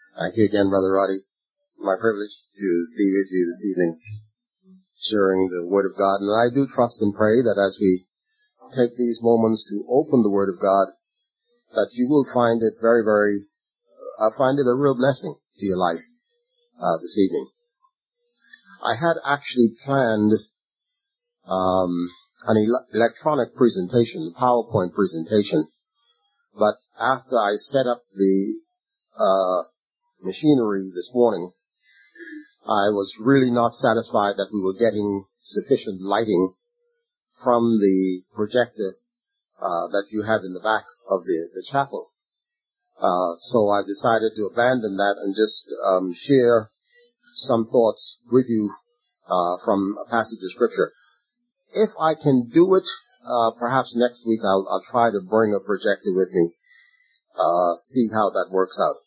Thank you again, Brother Roddy. My privilege to be with you this evening, sharing the Word of God. And I do trust and pray that as we take these moments to open the Word of God, that you will find it I find it a real blessing to your life this evening. I had actually planned an electronic presentation, PowerPoint presentation, but after I set up the machinery this morning, I was really not satisfied that we were getting sufficient lighting from the projector that you have in the back of the chapel. So I decided to abandon that and just share some thoughts with you from a passage of Scripture. If I can do it, perhaps next week I'll try to bring a projector with me, see how that works out.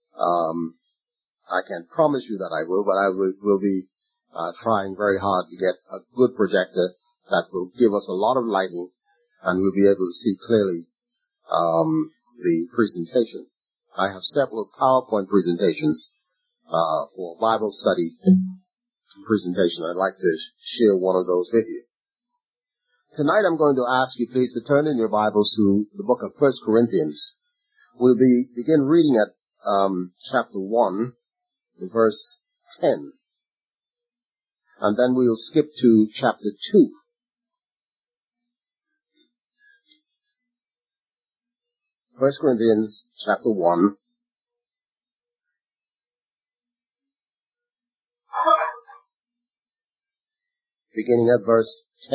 I can't promise you that I will, but I will be trying very hard to get a good projector that will give us a lot of lighting, and we'll be able to see clearly the presentation. I have several PowerPoint presentations for Bible study presentation. I'd like to share one of those with you. Tonight I'm going to ask you please to turn in your Bibles to the book of 1 Corinthians. We'll begin reading at chapter 1, verse 10. And then we'll skip to chapter 2. First Corinthians chapter 1. Beginning at verse 10.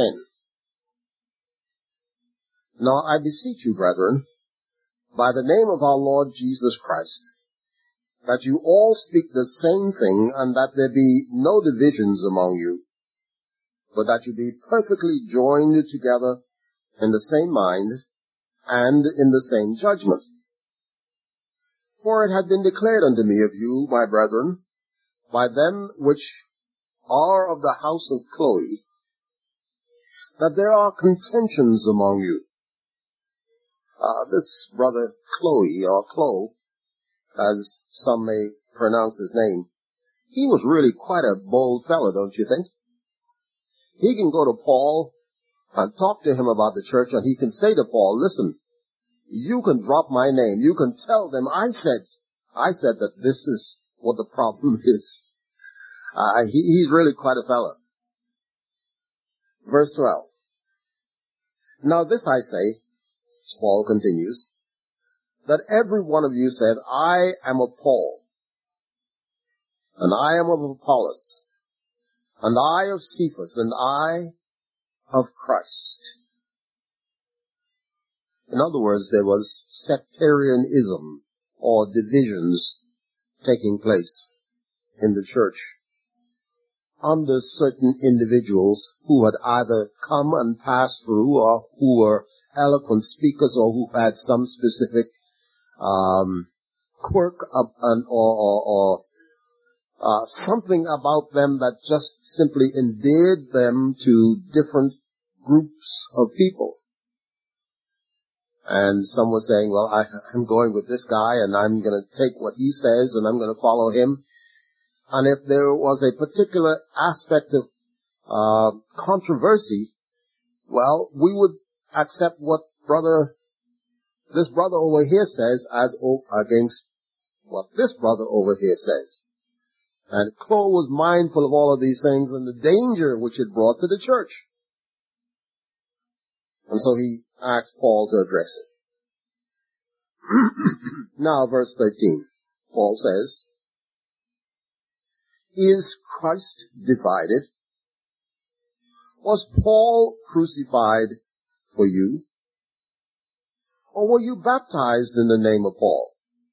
Now I beseech you, brethren, by the name of our Lord Jesus Christ, that you all speak the same thing, and that there be no divisions among you, but that you be perfectly joined together in the same mind and in the same judgment. For it had been declared unto me of you, my brethren, by them which are of the house of Chloe, that there are contentions among you. This brother Chloe, or Chloe, as some may pronounce his name, he was really quite a bold fellow, don't you think? He can go to Paul and talk to him about the church, and he can say to Paul, listen, you can drop my name. You can tell them I said that this is what the problem is. He's really quite a fellow. Verse 12. Now this I say, Paul continues, that every one of you said, I am of Paul, and I am of Apollos, and I of Cephas, and I of Christ. In other words, there was sectarianism or divisions taking place in the church under certain individuals who had either come and passed through, or who were eloquent speakers, or who had some specific quirk or something about them that just simply endeared them to different groups of people. And some were saying, well, I'm going with this guy, and I'm going to take what he says, and I'm going to follow him. And if there was a particular aspect of controversy, well, we would accept what this brother over here says as against what this brother over here says. And Chloe was mindful of all of these things and the danger which it brought to the church. And so he asked Paul to address it. Now, verse 13, Paul says, is Christ divided? Was Paul crucified for you? Or were you baptized in the name of Paul?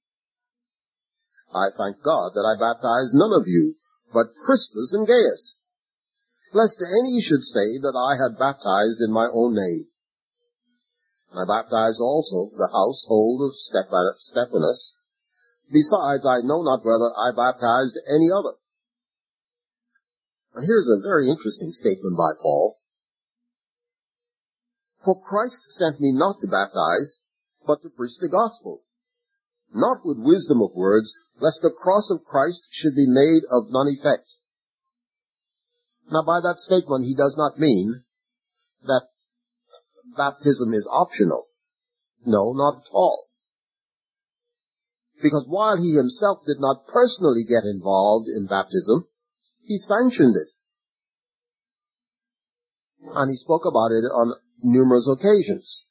I thank God that I baptized none of you, but Crispus and Gaius, lest any should say that I had baptized in my own name. I baptized also the household of Stephanas. Besides, I know not whether I baptized any other. And here's a very interesting statement by Paul. For Christ sent me not to baptize, but to preach the gospel, not with wisdom of words, lest the cross of Christ should be made of none effect. Now, by that statement, he does not mean that baptism is optional. No, not at all. Because while he himself did not personally get involved in baptism, he sanctioned it. And he spoke about it on numerous occasions.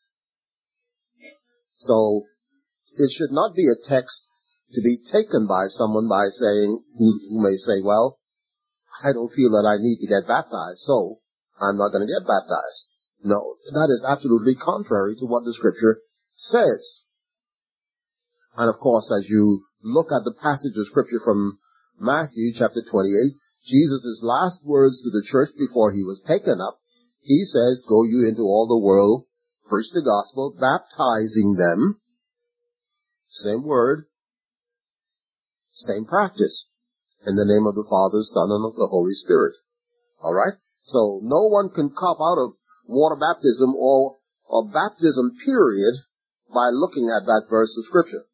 So, it should not be a text to be taken by someone by saying, who may say, well, I don't feel that I need to get baptized, so I'm not going to get baptized. No, that is absolutely contrary to what the Scripture says. And of course, as you look at the passage of Scripture from Matthew chapter 28, Jesus' last words to the church before he was taken up, he says, go you into all the world, preach the gospel, baptizing them. Same word, same practice. In the name of the Father, Son, and of the Holy Spirit. Alright? So no one can cop out of water baptism or baptism period by looking at that verse of Scripture.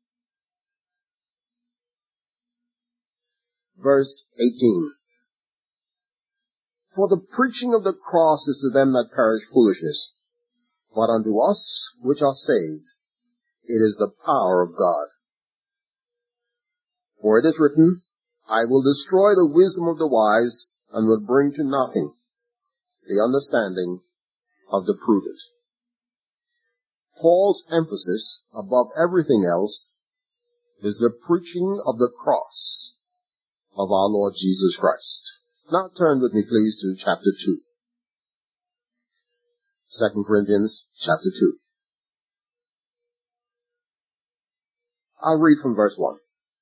Verse 18. For the preaching of the cross is to them that perish foolishness, but unto us which are saved it is the power of God. For it is written, I will destroy the wisdom of the wise, and will bring to nothing the understanding of the prudent. Paul's emphasis, above everything else, is the preaching of the cross of our Lord Jesus Christ. Now turn with me, please, to chapter 2. 2 Corinthians chapter 2. I'll read from verse 1.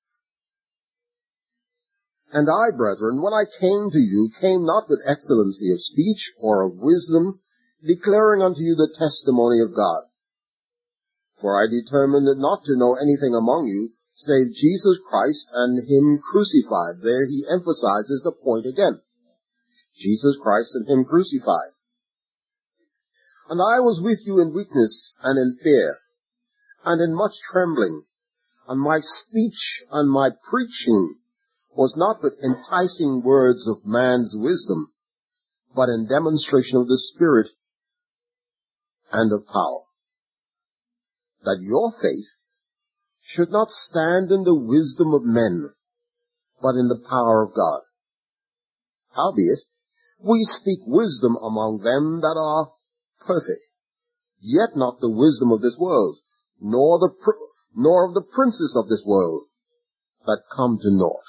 And I, brethren, when I came to you, came not with excellency of speech or of wisdom, declaring unto you the testimony of God. For I determined not to know anything among you, save Jesus Christ and him crucified. There he emphasizes the point again. Jesus Christ and him crucified. And I was with you in weakness and in fear, and in much trembling, and my speech and my preaching was not with enticing words of man's wisdom, but in demonstration of the Spirit and of power, that your faith should not stand in the wisdom of men, but in the power of God. Howbeit, we speak wisdom among them that are perfect, yet not the wisdom of this world, nor of the princes of this world, that come to naught.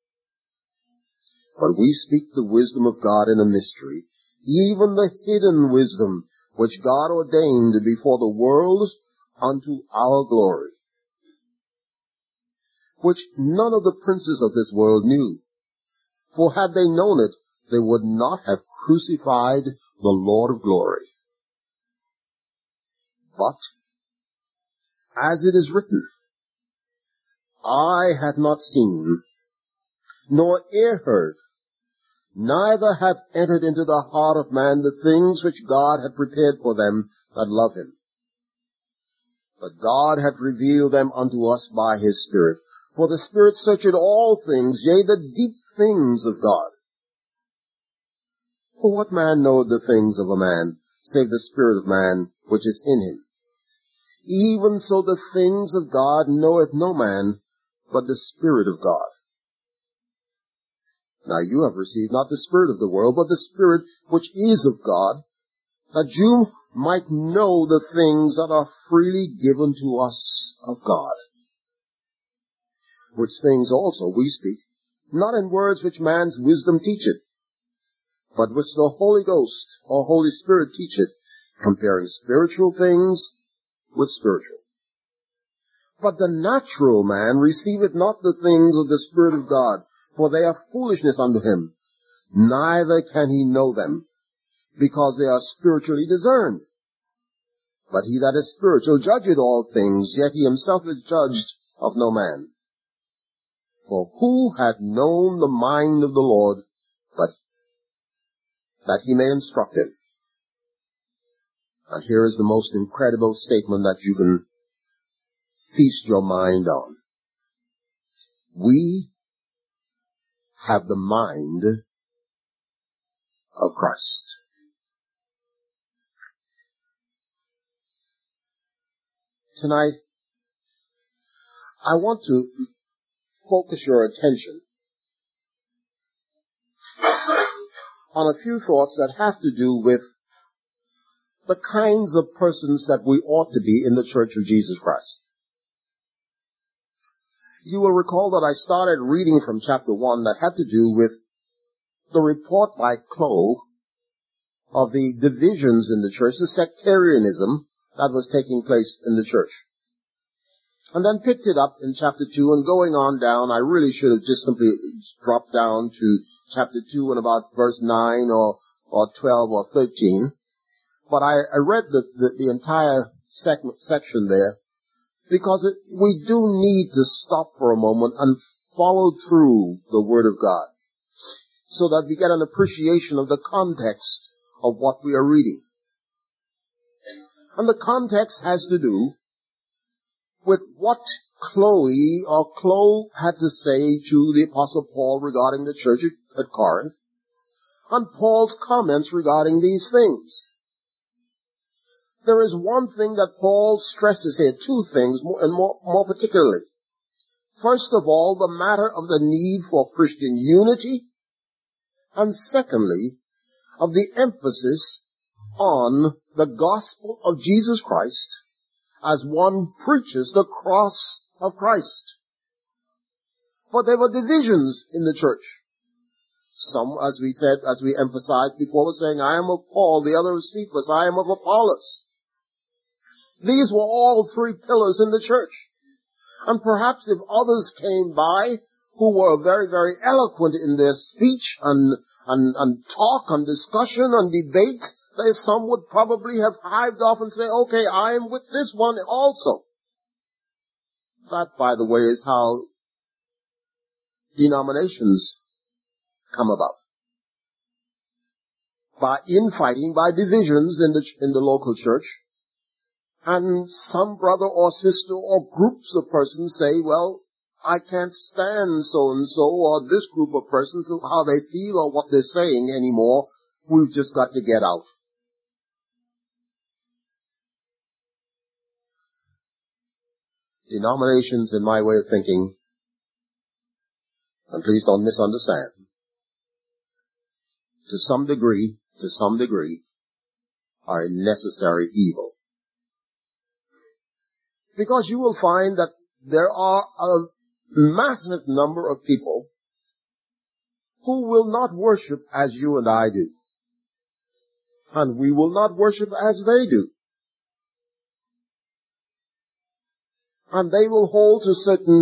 But we speak the wisdom of God in a mystery, even the hidden wisdom which God ordained before the world unto our glory, which none of the princes of this world knew. For had they known it, they would not have crucified the Lord of glory. But, as it is written, eye hath not seen, nor ear heard, neither hath entered into the heart of man the things which God had prepared for them that love him. But God hath revealed them unto us by his Spirit. For the Spirit searcheth all things, yea, the deep things of God. For what man knoweth the things of a man, save the spirit of man which is in him? Even so the things of God knoweth no man, but the Spirit of God. Now you have received not the spirit of the world, but the Spirit which is of God, that you might know the things that are freely given to us of God. Which things also we speak, not in words which man's wisdom teacheth, but which the Holy Ghost or Holy Spirit teacheth, comparing spiritual things with spiritual. But the natural man receiveth not the things of the Spirit of God, for they are foolishness unto him, neither can he know them, because they are spiritually discerned. But he that is spiritual judgeth all things, yet he himself is judged of no man. For who hath known the mind of the Lord, but that he may instruct him? And here is the most incredible statement that you can feast your mind on. we have the mind of Christ. Tonight, I want to focus your attention on a few thoughts that have to do with the kinds of persons that we ought to be in the Church of Jesus Christ. You will recall that I started reading from chapter 1 that had to do with the report by Chloe of the divisions in the church, the sectarianism that was taking place in the church. And then picked it up in chapter 2, and going on down, I really should have just simply dropped down to chapter 2 and about verse 9 or 12 or 13. But I read the entire section there because we do need to stop for a moment and follow through the Word of God so that we get an appreciation of the context of what we are reading. And the context has to do with what Chloe had to say to the Apostle Paul regarding the church at Corinth, and Paul's comments regarding these things. There is one thing that Paul stresses here, two things, and more particularly. First of all, the matter of the need for Christian unity, and secondly, of the emphasis on the gospel of Jesus Christ as one preaches the cross of Christ. But there were divisions in the church. Some, as we emphasized before, were saying, I am of Paul, the other of Cephas, I am of Apollos. These were all three pillars in the church. And perhaps if others came by who were very, very eloquent in their speech and talk and discussion and debates, some would probably have hived off and say, okay, I am with this one also. That, by the way, is how denominations come about. By infighting, by divisions in the local church. And some brother or sister or groups of persons say, well, I can't stand so-and-so or this group of persons, how they feel or what they're saying anymore. We've just got to get out. Denominations, in my way of thinking, and please don't misunderstand, to some degree, are a necessary evil. Because you will find that there are a massive number of people who will not worship as you and I do. And we will not worship as they do. And they will hold to certain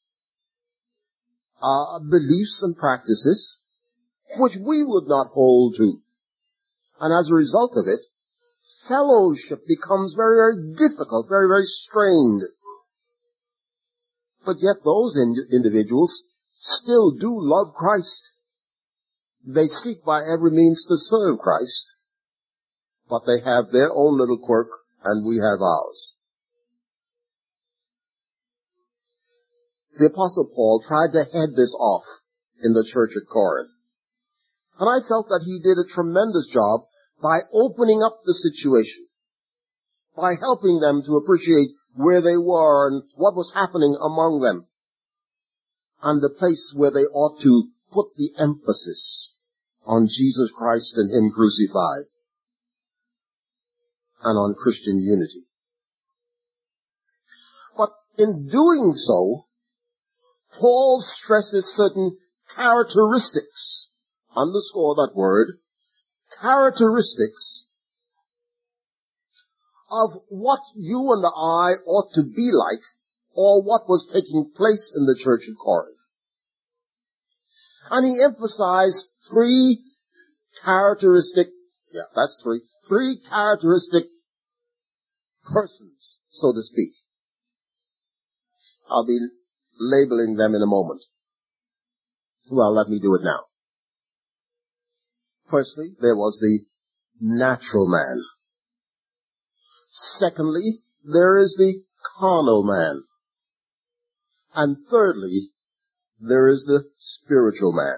beliefs and practices which we would not hold to. And as a result of it, fellowship becomes very, very difficult, very, very strained. But yet those individuals still do love Christ. They seek by every means to serve Christ. But they have their own little quirk, and we have ours. The Apostle Paul tried to head this off in the church at Corinth. And I felt that he did a tremendous job by opening up the situation, by helping them to appreciate where they were and what was happening among them, and the place where they ought to put the emphasis on Jesus Christ and Him crucified, and on Christian unity. But in doing so, Paul stresses certain characteristics, underscore that word, characteristics of what you and I ought to be like, or what was taking place in the church at Corinth. And he emphasized three characteristic persons, so to speak. I'll be labeling them in a moment. Well, let me do it now. Firstly, there was the natural man. Secondly, there is the carnal man. And thirdly, there is the spiritual man.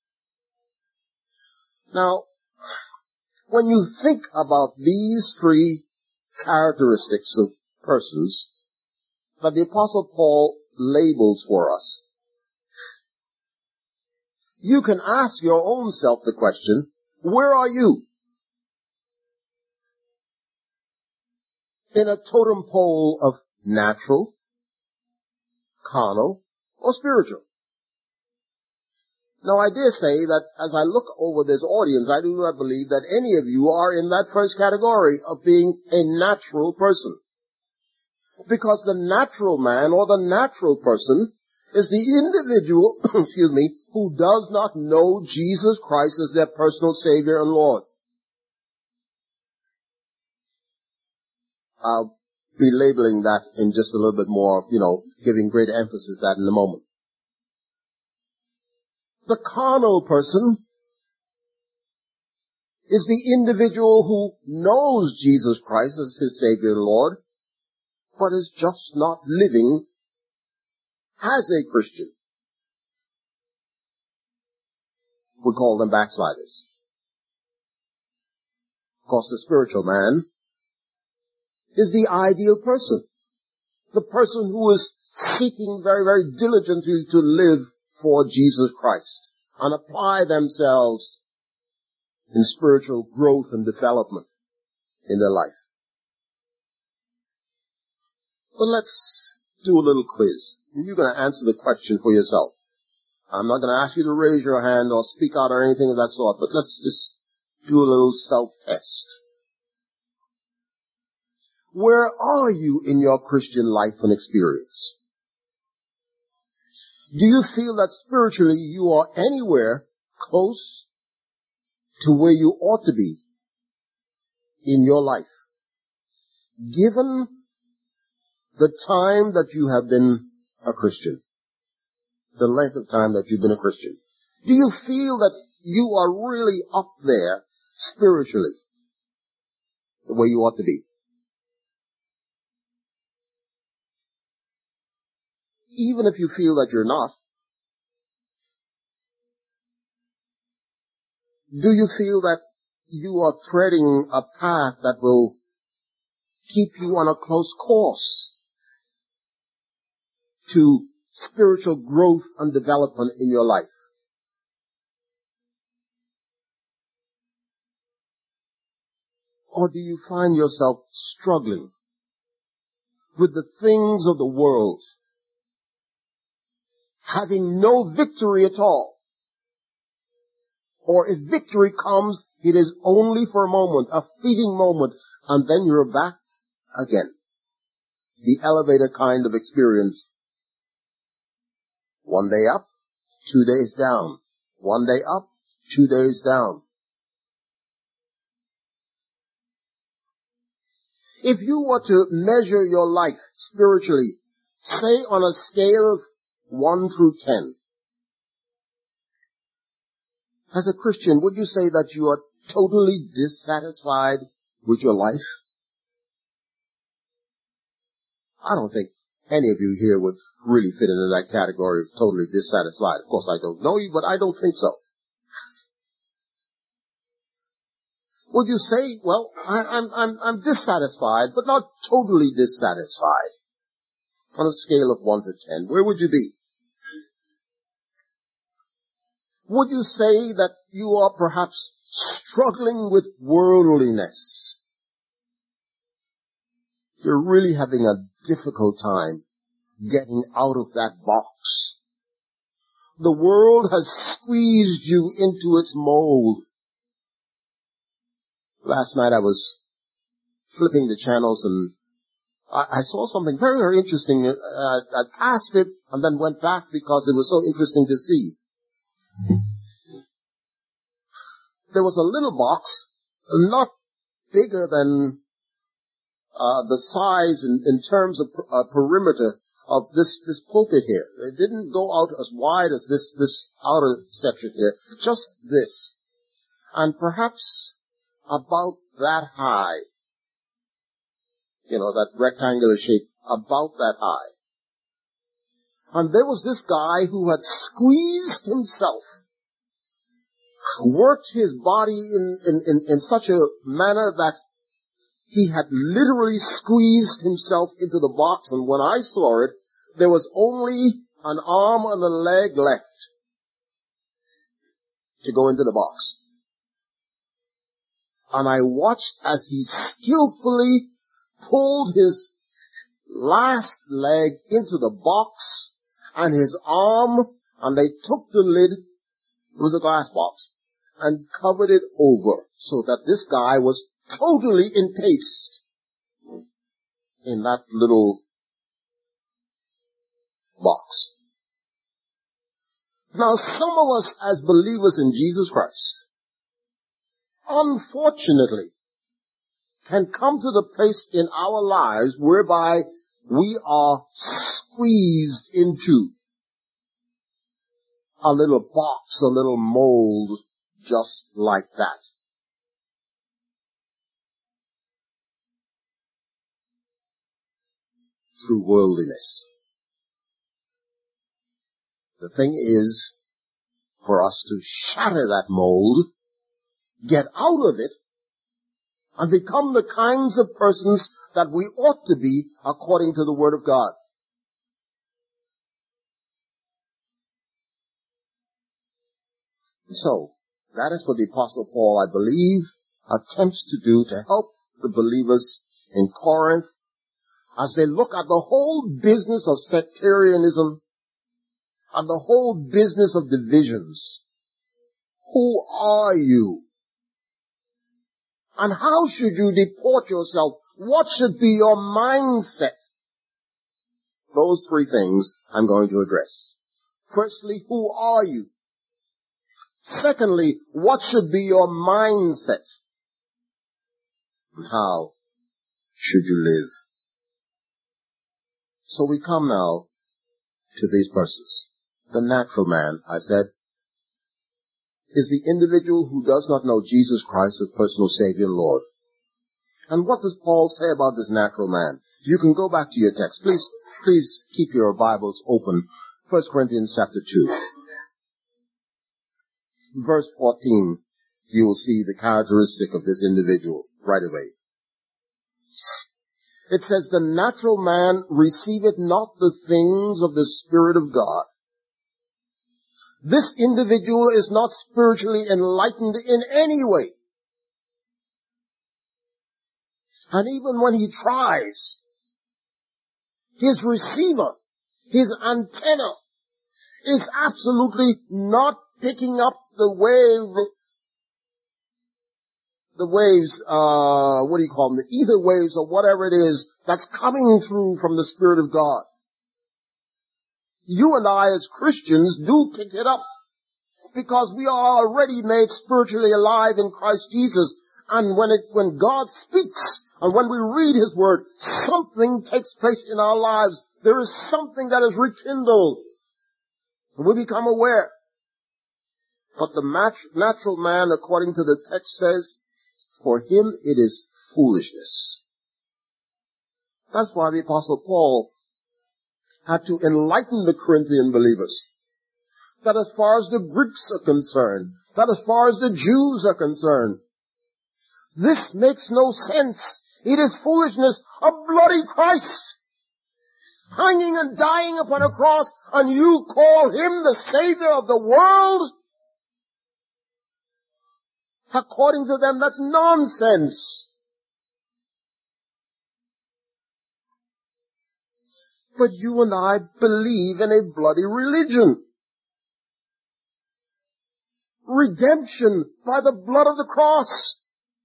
Now, when you think about these three characteristics of persons that the Apostle Paul labels for us, you can ask your own self the question, where are you? In a totem pole of natural, carnal, or spiritual. Now, I dare say that as I look over this audience, I do not believe that any of you are in that first category of being a natural person. Because the natural man or the natural person is the individual, who does not know Jesus Christ as their personal Savior and Lord. I'll be labeling that in just a little bit more, giving great emphasis to that in a moment. The carnal person is the individual who knows Jesus Christ as his Savior and Lord, but is just not living as a Christian. We call them backsliders. Of course, the spiritual man is the ideal person. The person who is seeking very, very diligently to live for Jesus Christ and apply themselves in spiritual growth and development in their life. But let's do a little quiz. You're going to answer the question for yourself. I'm not going to ask you to raise your hand or speak out or anything of that sort, but let's just do a little self-test. Where are you in your Christian life and experience? Do you feel that spiritually you are anywhere close to where you ought to be in your life? Given the time that you have been a Christian, the length of time that you've been a Christian, do you feel that you are really up there spiritually the way you ought to be? Even if you feel that you're not, do you feel that you are treading a path that will keep you on a close course to spiritual growth and development in your life? Or do you find yourself struggling with the things of the world, having no victory at all? Or if victory comes, it is only for a moment, a fleeting moment, and then you're back again. The elevator kind of experience. One day up, 2 days down. One day up, 2 days down. If you were to measure your life spiritually, say on a scale of 1 through 10, as a Christian, would you say that you are totally dissatisfied with your life? I don't think any of you here would really fit into that category of totally dissatisfied. Of course, I don't know you, but I don't think so. Would you say, well, I'm dissatisfied, but not totally dissatisfied? On a scale of 1 to 10, where would you be? Would you say that you are perhaps struggling with worldliness? You're really having a difficult time getting out of that box. The world has squeezed you into its mold. Last night I was flipping the channels and I saw something very, very interesting. I passed it and then went back because it was so interesting to see. There was a little box, not bigger than the size in terms of perimeter of this pulpit here. It didn't go out as wide as this outer section here, just this. And perhaps about that high, that rectangular shape, about that high. And there was this guy who had squeezed himself, worked his body in such a manner that he had literally squeezed himself into the box. And when I saw it, there was only an arm and a leg left to go into the box. And I watched as he skillfully pulled his last leg into the box and his arm, and they took the lid, it was a glass box, and covered it over so that this guy was totally encased in that little box. Now, some of us as believers in Jesus Christ, unfortunately, can come to the place in our lives whereby we are squeezed into a little box, a little mold, just like that. Through worldliness. The thing is for us to shatter that mold, get out of it, and become the kinds of persons that we ought to be according to the Word of God. So, that is what the Apostle Paul, I believe, attempts to do to help the believers in Corinth as they look at the whole business of sectarianism and the whole business of divisions. Who are you? And how should you deport yourself? What should be your mindset? Those three things I'm going to address. Firstly, who are you? Secondly, what should be your mindset? And how should you live? So we come now to these persons. The natural man, I said, is the individual who does not know Jesus Christ as personal Savior and Lord. And what does Paul say about this natural man? You can go back to your text. Please keep your Bibles open. 1 Corinthians chapter 2. Verse 14, you will see the characteristic of this individual right away. It says, the natural man receiveth not the things of the Spirit of God. This individual is not spiritually enlightened in any way. And even when he tries, his receiver, his antenna, is absolutely not picking up the waves, what do you call them, the ether waves or whatever it is that's coming through from the Spirit of God. You and I as Christians do pick it up because we are already made spiritually alive in Christ Jesus. And when God speaks and when we read His Word, something takes place in our lives. There is something that is rekindled. And we become aware. But the natural man, according to the text, says, for him it is foolishness. That's why the Apostle Paul had to enlighten the Corinthian believers. That as far as the Greeks are concerned, that as far as the Jews are concerned, this makes no sense. It is foolishness. A bloody Christ hanging and dying upon a cross, and you call Him the Savior of the world? According to them, that's nonsense. But you and I believe in a bloody religion. Redemption by the blood of the cross.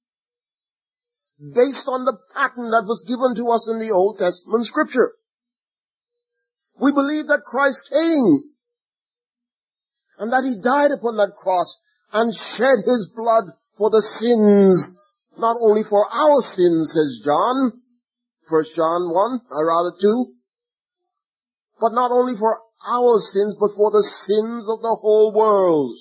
Based on the pattern that was given to us in the Old Testament Scripture. We believe that Christ came and that He died upon that cross and shed His blood for the sins, not only for our sins, says John, 1 John 2, but not only for our sins, but for the sins of the whole world.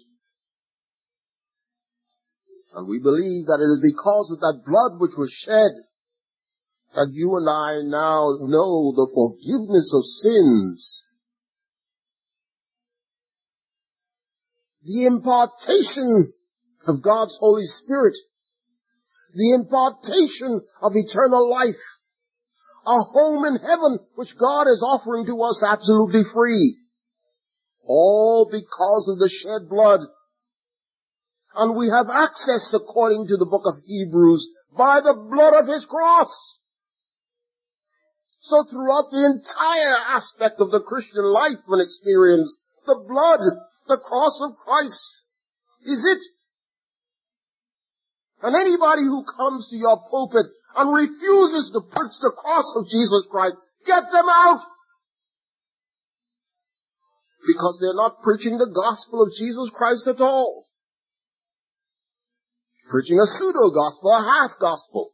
And we believe that it is because of that blood which was shed that you and I now know the forgiveness of sins. the impartation of God's Holy Spirit, the impartation of eternal life, a home in heaven which God is offering to us absolutely free. All because of the shed blood. And we have access, according to the book of Hebrews, by the blood of His cross. So throughout the entire aspect of the Christian life and experience, the blood, the cross of Christ is it. And anybody who comes to your pulpit and refuses to preach the cross of Jesus Christ, get them out. Because they're not preaching the gospel of Jesus Christ at all. Preaching a pseudo-gospel, a half-gospel.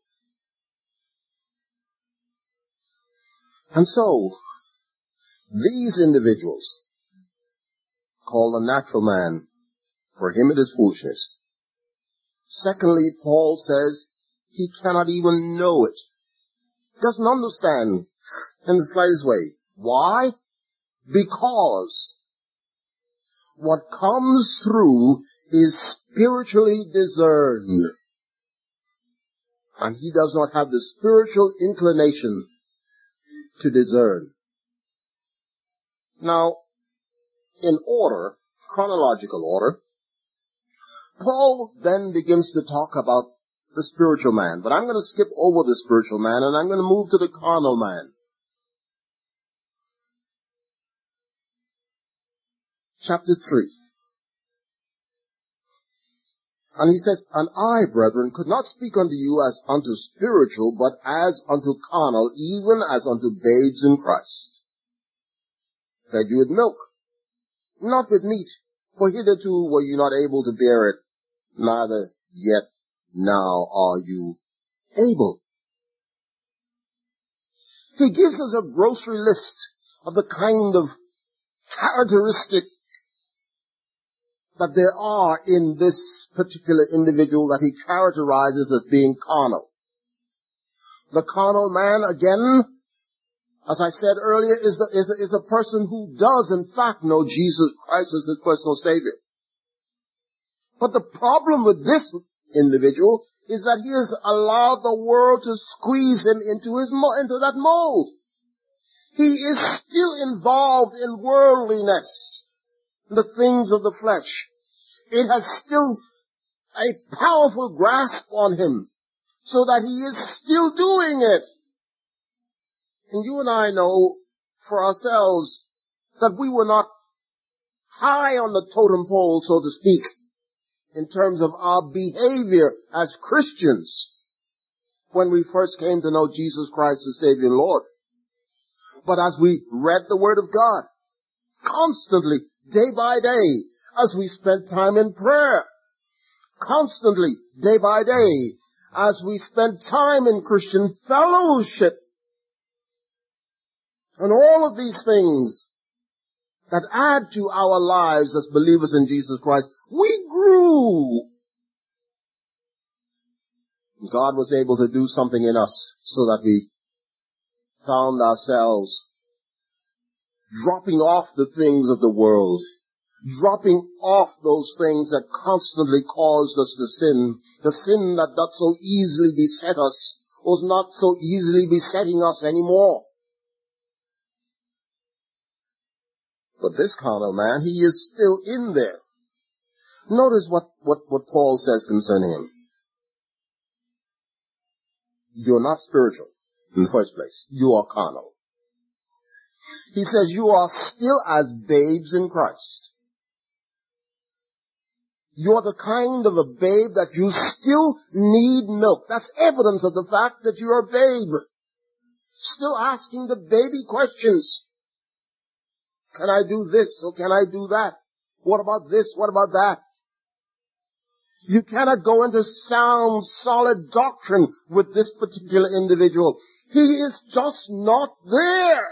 And so, these individuals, called the natural man, for him it is foolishness. Secondly, Paul says he cannot even know it. Doesn't understand in the slightest way. Why? Because what comes through is spiritually discerned. And he does not have the spiritual inclination to discern. Now, in order, chronological order, Paul then begins to talk about the spiritual man. But I'm going to skip over the spiritual man and I'm going to move to the carnal man. Chapter 3. And he says, And I, brethren, could not speak unto you as unto spiritual, but as unto carnal, even as unto babes in Christ. Fed you with milk, not with meat, for hitherto were you not able to bear it, neither yet now are you able. He gives us a grocery list of the kind of characteristic that there are in this particular individual that he characterizes as being carnal. The carnal man, again, as I said earlier, is a person who does in fact know Jesus Christ as his personal Savior. But the problem with this individual is that he has allowed the world to squeeze him into that mold. He is still involved in worldliness, the things of the flesh. It has still a powerful grasp on him, so that he is still doing it. And you and I know for ourselves that we were not high on the totem pole, so to speak, in terms of our behavior as Christians when we first came to know Jesus Christ as Savior and Lord. But as we read the Word of God constantly, day by day, as we spent time in prayer, constantly, day by day, as we spent time in Christian fellowship, and all of these things that add to our lives as believers in Jesus Christ, we grew. God was able to do something in us so that we found ourselves dropping off the things of the world, dropping off those things that constantly caused us to sin. The sin that doth so easily beset us was not so easily besetting us anymore. But this carnal man, he is still in there. Notice what Paul says concerning him. You're not spiritual in the first place. You are carnal. He says you are still as babes in Christ. You're the kind of a babe that you still need milk. That's evidence of the fact that you're a babe. Still asking the baby questions. Can I do this or can I do that? What about this? What about that? You cannot go into sound, solid doctrine with this particular individual. He is just not there.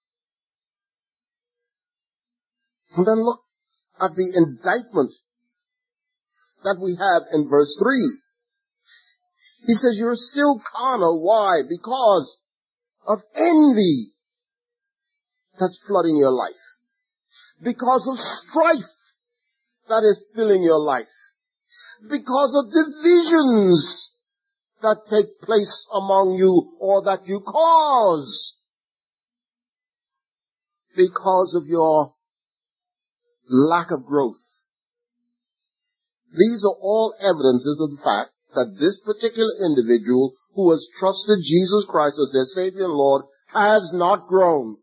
And then look at the indictment that we have in verse 3. He says you're still carnal. Why? Because of envy that's flooding your life. Because of strife that is filling your life. Because of divisions that take place among you or that you cause. Because of your lack of growth. These are all evidences of the fact that this particular individual who has trusted Jesus Christ as their Savior and Lord has not grown.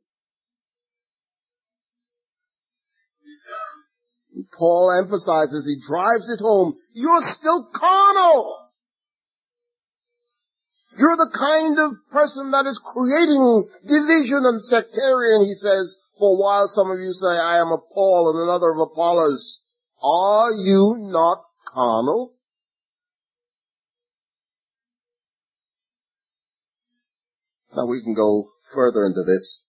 Paul emphasizes, he drives it home, you're still carnal. You're the kind of person that is creating division and sectarian, he says, for while some of you say, I am of Paul and another of Apollos, are you not carnal? Now we can go further into this,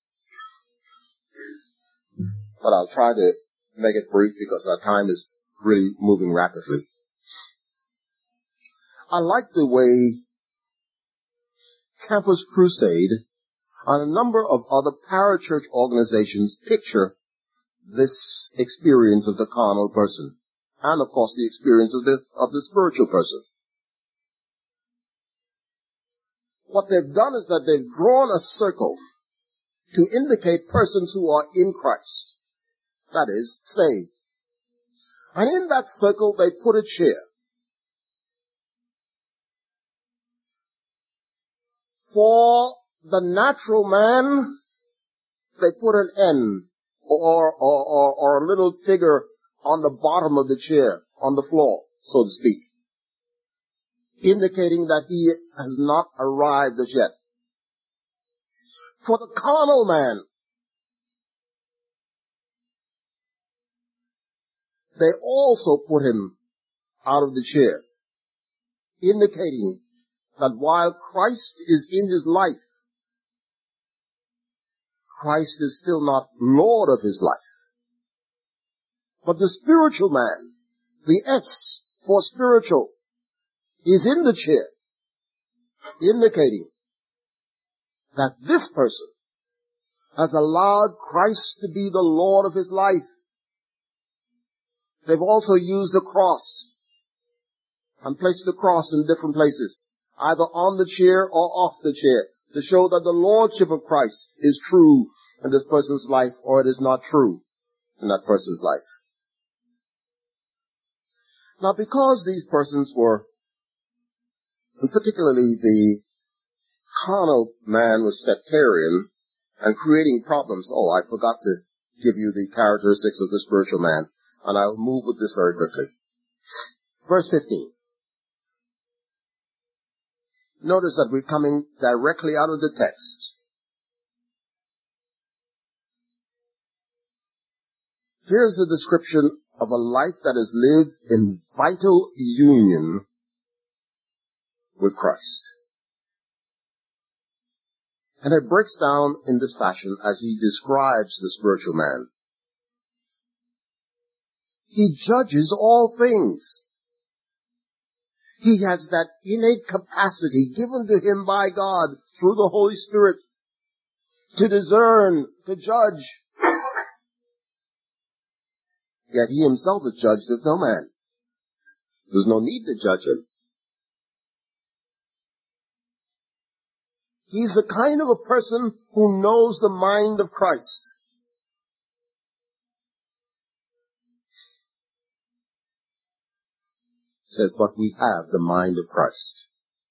but I'll try to make it brief because our time is really moving rapidly. I like the way Campus Crusade and a number of other parachurch organizations picture this experience of the carnal person, and of course the experience of the spiritual person. What they've done is that they've drawn a circle to indicate persons who are in Christ, that is, saved. And in that circle they put a chair. For the natural man, they put an N or a little figure on the bottom of the chair, on the floor, so to speak, indicating that he has not arrived as yet. For the carnal man, they also put him out of the chair, indicating that while Christ is in his life, Christ is still not Lord of his life. But the spiritual man, the S for spiritual, is in the chair, indicating that this person has allowed Christ to be the Lord of his life. They've also used a cross and placed the cross in different places, either on the chair or off the chair, to show that the lordship of Christ is true in this person's life or it is not true in that person's life. Now, because these persons were, and particularly the carnal man was sectarian and creating problems. Oh, I forgot to give you the characteristics of the spiritual man, and I'll move with this very quickly. Verse 15. Notice that we're coming directly out of the text. Here's the description of a life that is lived in vital union with Christ. And it breaks down in this fashion as he describes the spiritual man. He judges all things. He has that innate capacity given to him by God through the Holy Spirit to discern, to judge. Yet he himself is judged of no man. There's no need to judge him. He's the kind of a person who knows the mind of Christ. It says, but we have the mind of Christ.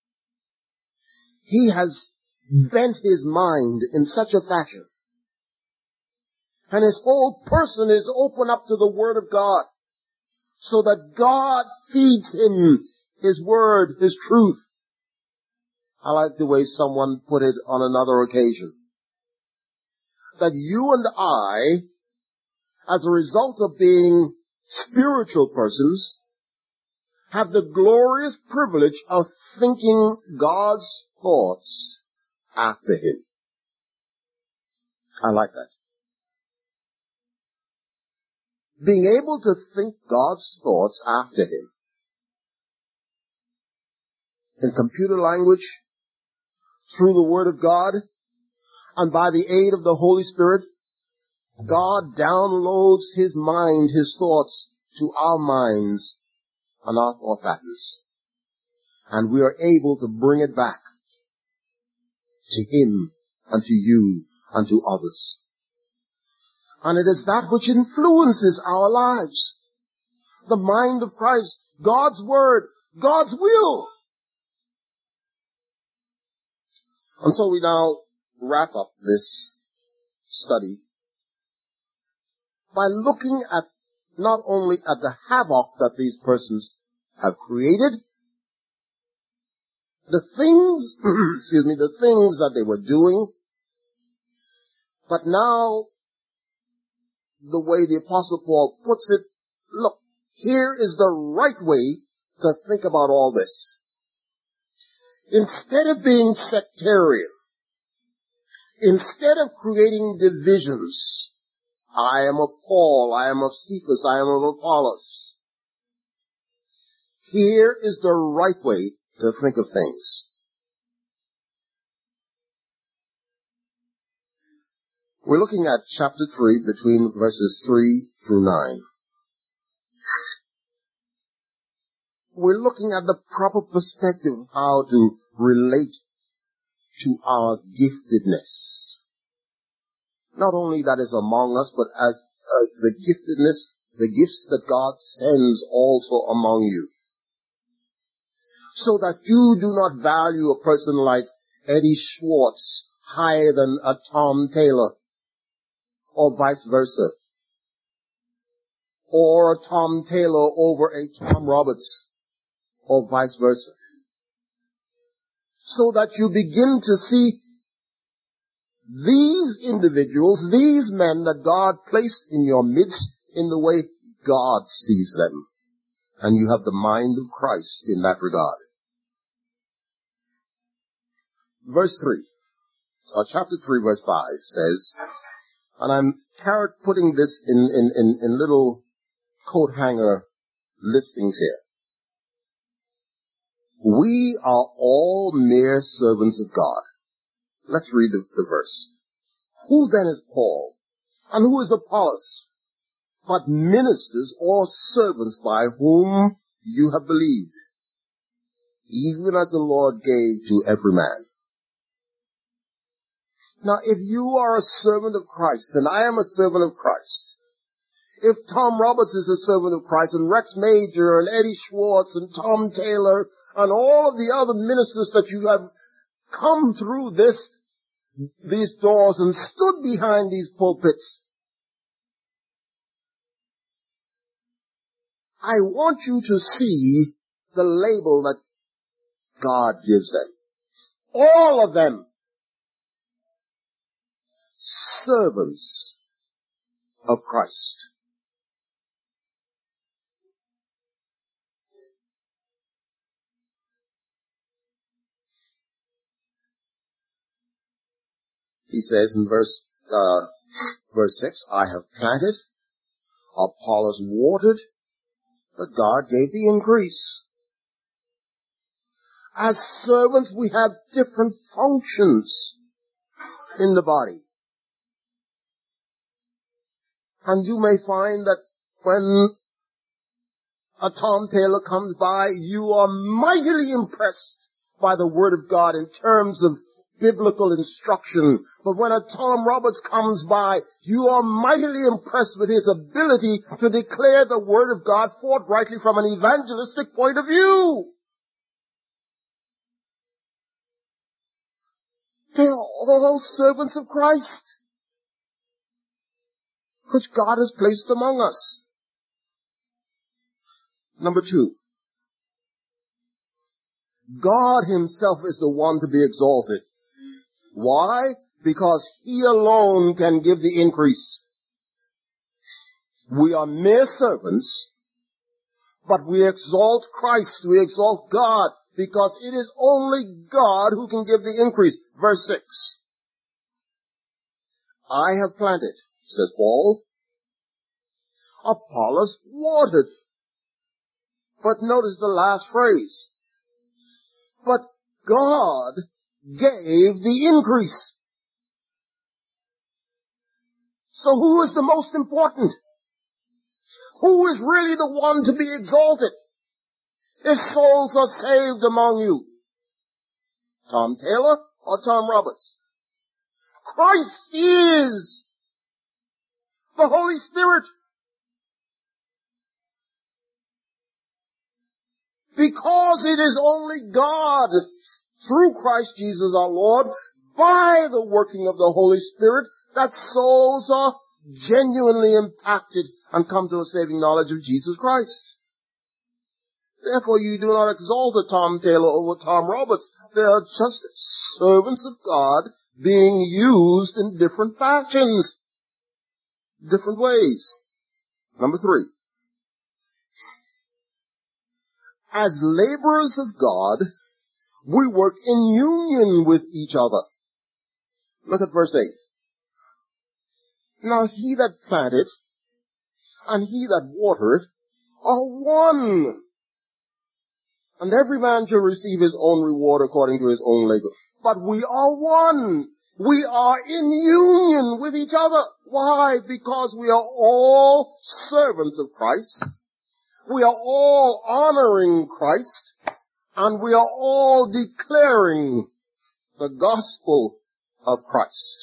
He has bent his mind in such a fashion, and his whole person is open up to the Word of God, so that God feeds him His Word, His truth. I like the way someone put it on another occasion, that you and I, as a result of being spiritual persons, have the glorious privilege of thinking God's thoughts after Him. I like that. Being able to think God's thoughts after Him. In computer language, through the Word of God, and by the aid of the Holy Spirit, God downloads His mind, His thoughts, to our minds and our thought patterns. And we are able to bring it back to Him and to you and to others. And it is that which influences our lives. The mind of Christ, God's Word, God's will. And so we now wrap up this study by looking at not only at the havoc that these persons have created, the things, the things that they were doing, but now the way the Apostle Paul puts it, look, here is the right way to think about all this. Instead of being sectarian, instead of creating divisions, I am of Paul, I am of Cephas, I am of Apollos. Here is the right way to think of things. We're looking at chapter 3 between verses 3 through 9. We're looking at the proper perspective of how to relate to our giftedness. Not only that is among us, but as the giftedness, the gifts that God sends also among you. So that you do not value a person like Eddie Schwartz higher than a Tom Taylor, or vice versa. Or a Tom Taylor over a Tom Roberts, or vice versa. So that you begin to see these individuals, these men that God placed in your midst in the way God sees them. And you have the mind of Christ in that regard. Verse 3, chapter 3, verse 5 says, and I'm putting this in little coat hanger listings here. We are all mere servants of God. Let's read the verse. Who then is Paul? And who is Apollos? But ministers or servants by whom you have believed, even as the Lord gave to every man. Now, if you are a servant of Christ, and I am a servant of Christ, if Tom Roberts is a servant of Christ, and Rex Major, and Eddie Schwartz, and Tom Taylor, and all of the other ministers that you have come through these doors and stood behind these pulpits, I want you to see the label that God gives them. All of them. Servants of Christ. He says in verse 6, I have planted, Apollos watered, but God gave the increase. As servants, we have different functions in the body. And you may find that when a Tom Taylor comes by, you are mightily impressed by the Word of God in terms of biblical instruction. But when a Tom Roberts comes by, you are mightily impressed with his ability to declare the Word of God forthrightly from an evangelistic point of view. They are all servants of Christ, which God has placed among us. Number 2. God Himself is the one to be exalted. Why? Because He alone can give the increase. We are mere servants, but we exalt Christ, we exalt God, because it is only God who can give the increase. Verse 6. I have planted, says Paul. Apollos watered. But notice the last phrase. But God gave the increase. So who is the most important? Who is really the one to be exalted if souls are saved among you? Tom Taylor or Tom Roberts? Christ is the Holy Spirit. Because it is only God, through Christ Jesus our Lord, by the working of the Holy Spirit, that souls are genuinely impacted and come to a saving knowledge of Jesus Christ. Therefore, you do not exalt a Tom Taylor over Tom Roberts. They are just servants of God being used in different fashions, different ways. Number 3. As laborers of God, we work in union with each other. Look at verse 8. Now he that planteth and he that watereth are one, and every man shall receive his own reward according to his own labor. But we are one. We are in union with each other. Why? Because we are all servants of Christ. We are all honoring Christ. And we are all declaring the gospel of Christ.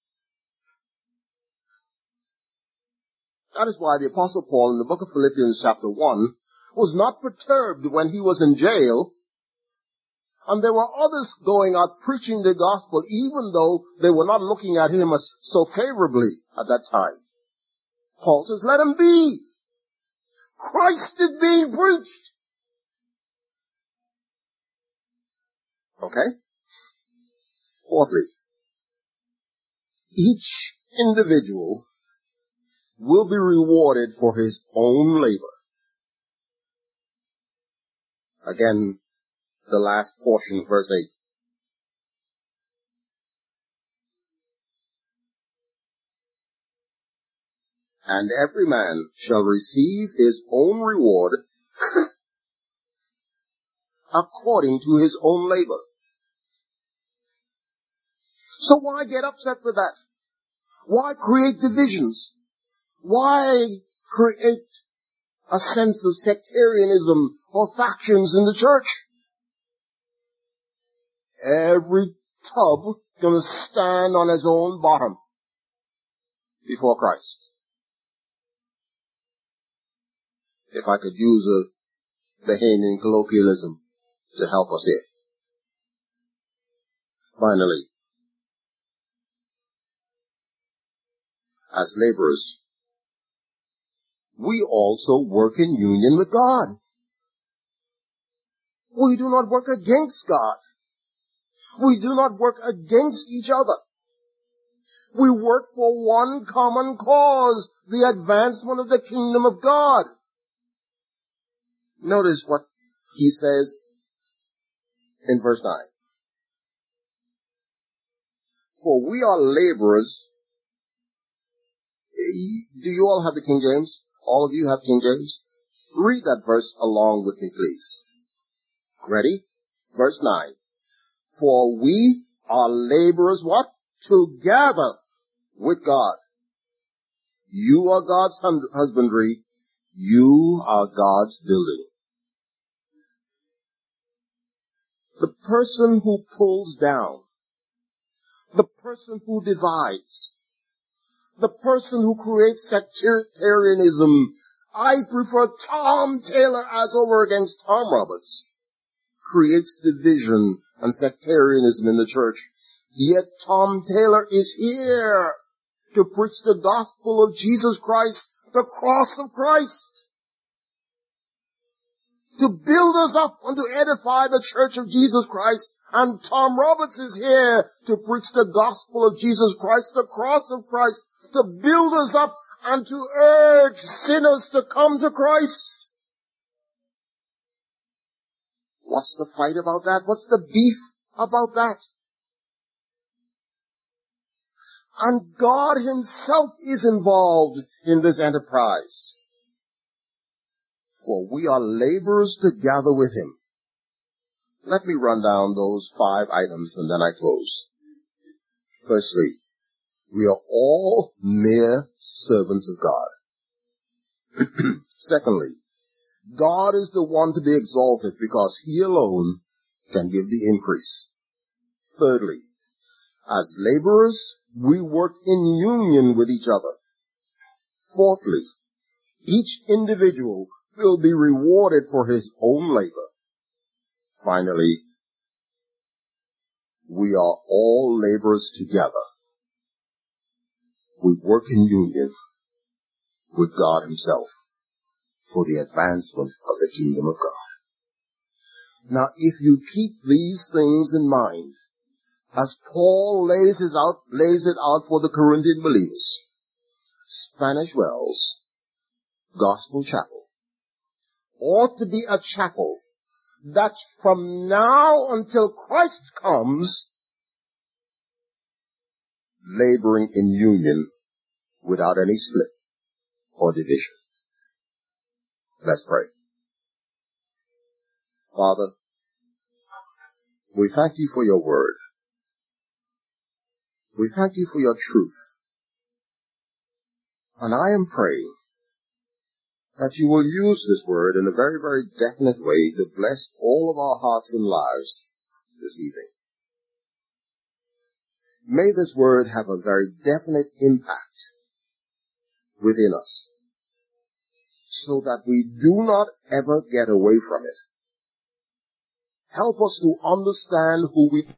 That is why the Apostle Paul in the book of Philippians chapter 1 was not perturbed when he was in jail, and there were others going out preaching the gospel even though they were not looking at him as so favorably at that time. Paul says, let him be. Christ is being preached. Okay? Fourthly, each individual will be rewarded for his own labor. Again, the last portion, verse 8. And every man shall receive his own reward according to his own labor. So why get upset with that? Why create divisions? Why create a sense of sectarianism or factions in the church? Every tub is going to stand on its own bottom before Christ. If I could use a Bahamian colloquialism to help us here. Finally, as laborers, we also work in union with God. We do not work against God. We do not work against each other. We work for one common cause, the advancement of the kingdom of God. Notice what he says in verse 9. For we are laborers. Do you all have the King James? All of you have King James? Read that verse along with me, please. Ready? Verse 9. For we are laborers, what? Together with God. You are God's husbandry. You are God's building. The person who pulls down, the person who divides, the person who creates sectarianism, I prefer Tom Taylor as over against Tom Roberts, creates division and sectarianism in the church. Yet Tom Taylor is here to preach the gospel of Jesus Christ, the cross of Christ, to build us up and to edify the church of Jesus Christ. And Tom Roberts is here to preach the gospel of Jesus Christ, the cross of Christ, to build us up and to urge sinners to come to Christ. What's the fight about that? What's the beef about that? And God himself is involved in this enterprise. For we are laborers together with him. Let me run down those 5 items and then I close. Firstly, we are all mere servants of God. Secondly, God is the one to be exalted because he alone can give the increase. Thirdly, as laborers, we work in union with each other. Fourthly, each individual will be rewarded for his own labor. Finally, we are all laborers together. We work in union with God himself for the advancement of the kingdom of God. Now, if you keep these things in mind, as Paul lays it out for the Corinthian believers, Spanish Wells Gospel Chapel ought to be a chapel that from now until Christ comes, laboring in union without any split or division. Let's pray. Father, we thank you for your word. We thank you for your truth. And I am praying that you will use this word in a very, very definite way to bless all of our hearts and lives this evening. May this word have a very definite impact within us so that we do not ever get away from it. Help us to understand who we